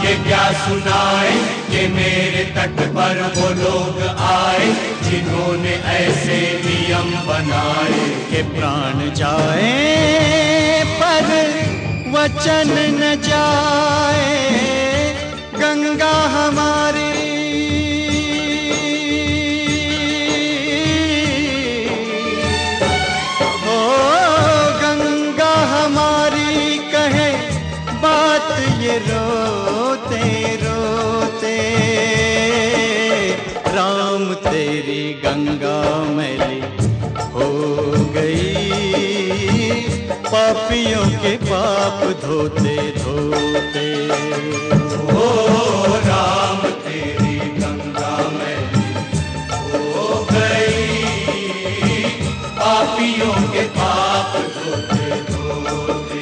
ये क्या सुनाए कि मेरे तट पर वो लोग आए जिन्होंने ऐसे नियम बनाए कि प्राण जाए पर वचन न जाए। गंगा हमारी ओ गंगा हमारी कहे बात ये रोते रोते। राम तेरी गंगा मैली हो गई, पापियों के पाप धोते धोते। ओ राम तेरी गंगा मैली हो गई, पापियों के पाप धोते धोते।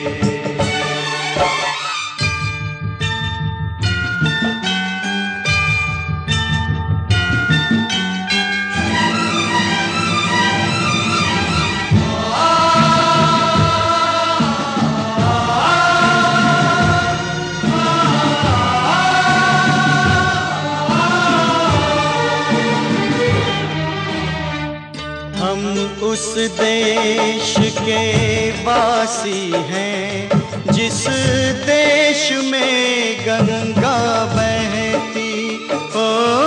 हम उस देश के वासी हैं जिस देश में गंगा बहती हो।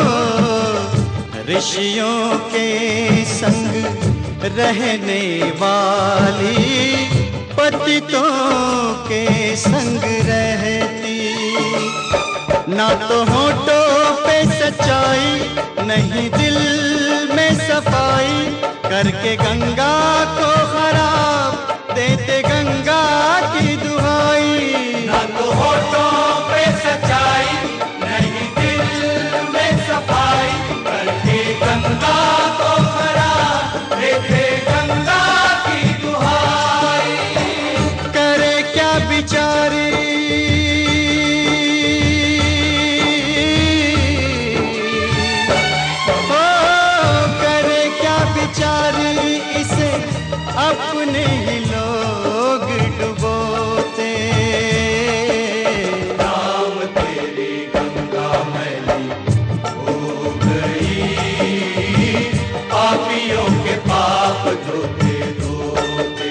ऋषियों के संग रहने वाली, पतितों के संग रहती। ना तो होठों पे सच्चाई, नहीं दिल में सफाई, करके गंगा को खराब देते गंगा की दुहाई। ना तो होठों पे सच्चाई, नहीं दिल में सफाई, करके गंगा को खराब देते गंगा की दुहाई। करे क्या बिचारी इसे अपने ही लोग डुबोते। राम तेरी गंगा मैली हो गई, पापियों के पाप धोते धोते।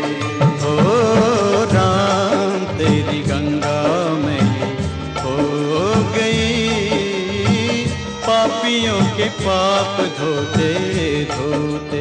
ओ राम तेरी गंगा मैली हो गई, पापियों के पाप धोते धोते।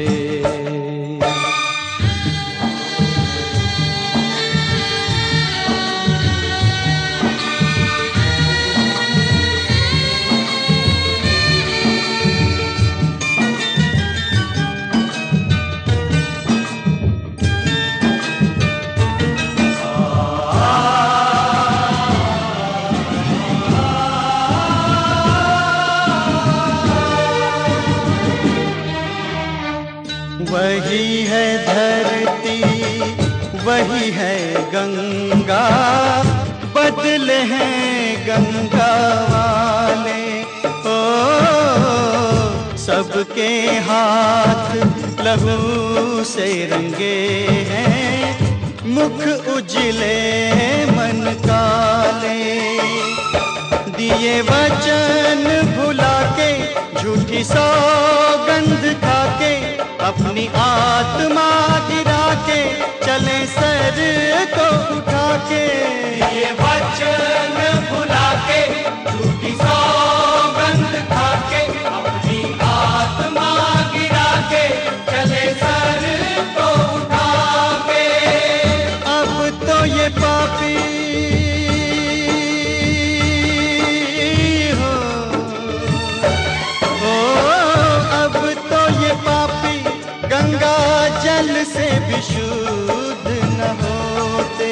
वही है धरती, वही है गंगा, बदले हैं गंगा वाले। ओ सबके हाथ लहू से रंगे हैं, मुख उजले मन काले। दिए वचन भुला के, झूठी सौगंध खा के, अपनी आत्मा गिरा के चले सर को उठा के। ये वचन भुला के, झूठी सौगंध खा के, अपनी आत्मा गिरा के चले सर को उठा के। अब तो ये पापी अब तो ये पापी गंगा जल से भी शुद्ध न होते।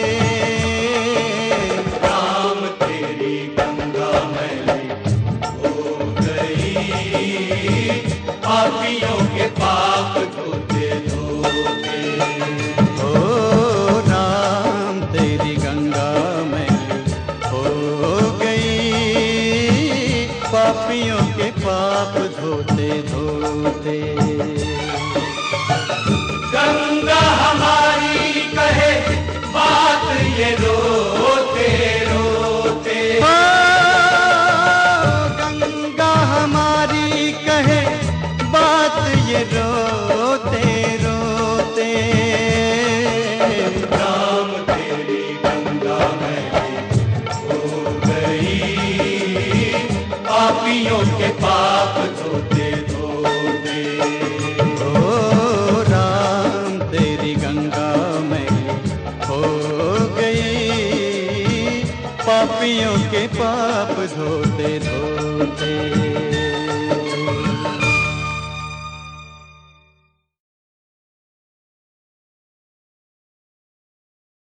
राम तेरी गंगा मैली हो गई, पापियों के पाप धोते धोते। ओ राम तेरी गंगा मैली हो गई, पापियों के पाप धोते धोते। गंगा हमारी कहे बात ये रोते रोते। पापियों के पाप धोते धोते।